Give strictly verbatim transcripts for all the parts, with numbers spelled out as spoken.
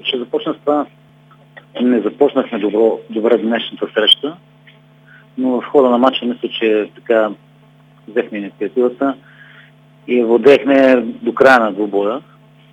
ще започна с това. Не започнахме добро, добре днешната среща, но в хода на матча мисля, че така взехме инициативата и владеехме до края на двубоя.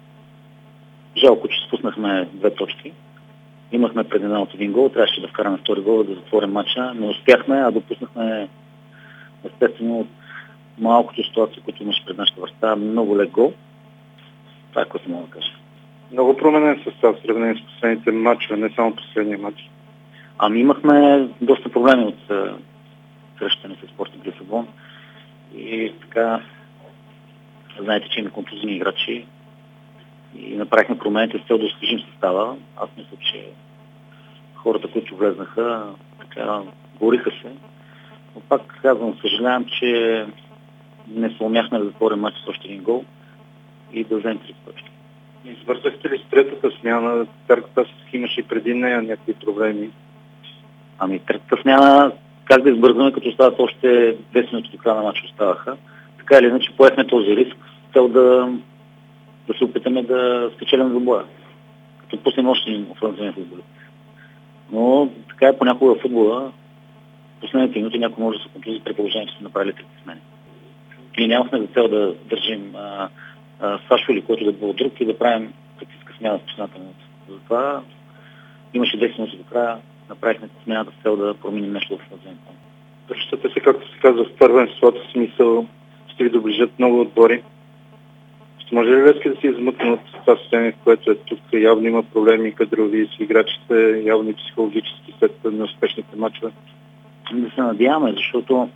Жалко, че спуснахме две точки. Имахме предина от един гол, трябваше да вкараме втори гол, да затворим матча. Не успяхме, а допуснахме естествено от малкото ситуации, които имаше пред нашата врата, много лек гол. Това е което мога да кажа. Много променен състав в сравнение с последните матчове, не само последния матч. Ами имахме доста проблеми от срещане с Спортинг Лисабон. И така, знаете, че има контузини играчи и направихме промените с цел да освежим състава. Аз мисля, че хората, които влезнаха, така, бориха се. Но пак казвам, съжалявам, че не се умяхме да затворим матч с още един гол и да вземем три точки. Извързахте ли с третата смяна? Третата имаше и преди нея някакви проблеми. Ами третата смяна, как да избързваме, като остават още десет минути до края на матча оставаха. Така или иначе поехме този риск с цел да, да се опитаме да спечелим за боя. Като пуснем още един офанзивен футболист. Но така е понякога в футбола. Последните минути някой може да се контузи при положение, че сме направили трети смени. Ние нямахме за цел да държим а, а, Сашо или който да било друг и да правим тактическа смяна в последната минута. Затова имаше десет минути до края, направихме смяната с цел да променим нещо в офанзивен план. Връщате се, както се казва, в първенството, смисъл ще ви доближат много отбори. Ще може ли Левски да се измъкне от това състояние, в което е тук? Явно има проблеми кадрови с играчите, явно и психологически след неуспешните мачове. Да се надяваме, защото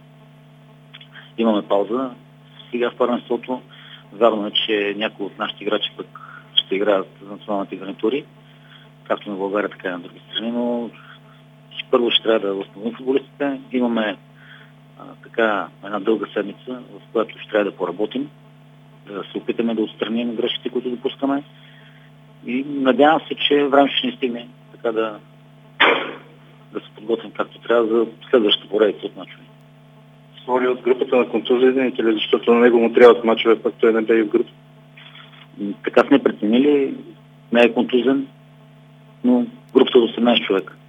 имаме пауза сега в първенството. Вярно е, че някои от нашите играчи пък ще играят за националните гарнитури, както на България, така и на други страни, но първо ще трябва да възстановим футболистите. Имаме а, така една дълга седмица, в която ще трябва да поработим, да се опитаме да отстраним грешките, които допускаме. И надявам се, че време ще ни стигне така да, да се подготвим както трябва за следващата поредица от мачове. Свори от групата на контузионите ли, защото на него му трябват мачове, пък той не бе и в група? Така сме преценили, не е контузен, но групата от осемнайсет човека.